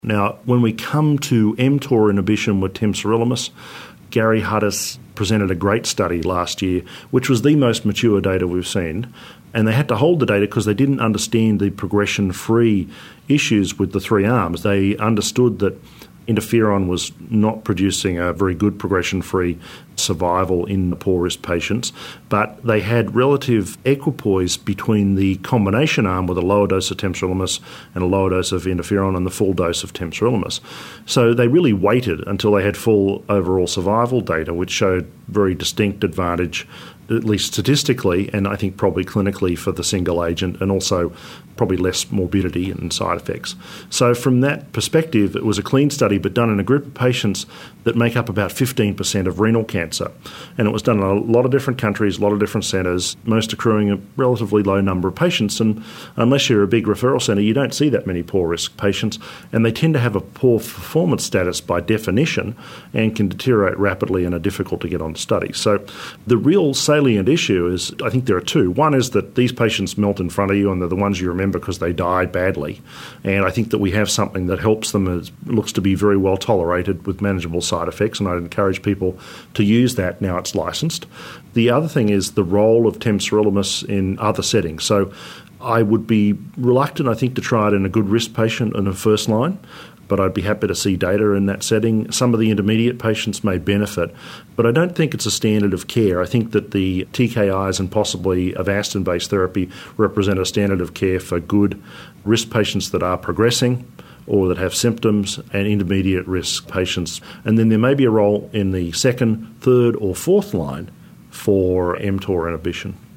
Now, when we come to mTOR inhibition with temsirolimus, Gary Hudis presented a great study last year, which was the most mature data we've seen. And they had to hold the data because they didn't understand the progression-free issues with the three arms. They understood that interferon was not producing a very good progression-free survival in the poor-risk patients, but they had relative equipoise between the combination arm with a lower dose of temsirolimus and a lower dose of interferon and the full dose of temsirolimus. So they really waited until they had full overall survival data, which showed very distinct advantage, at least statistically, and I think probably clinically for the single agent, and also probably less morbidity and side effects. So from that perspective, it was a clean study, but done in a group of patients that make up about 15% of renal cancer. And it was done in a lot of different countries, a lot of different centres, most accruing a relatively low number of patients. And unless you're a big referral centre, you don't see that many poor-risk patients, and they tend to have a poor performance status by definition and can deteriorate rapidly and are difficult to get on study. So the real salient issue is, I think there are two. One is that these patients melt in front of you, and they're the ones you remember because they died badly. And I think that we have something that helps them, it looks to be very well tolerated with manageable side effects, and I'd encourage people to use that now it's licensed. The other thing is the role of temsirolimus in other settings. So I would be reluctant, I think, to try it in a good risk patient in a first line, but I'd be happy to see data in that setting. Some of the intermediate patients may benefit, but I don't think it's a standard of care. I think that the TKIs and possibly Avastin-based therapy represent a standard of care for good risk patients that are progressing or that have symptoms, and intermediate risk patients. And then there may be a role in the second, third or fourth line for mTOR inhibition.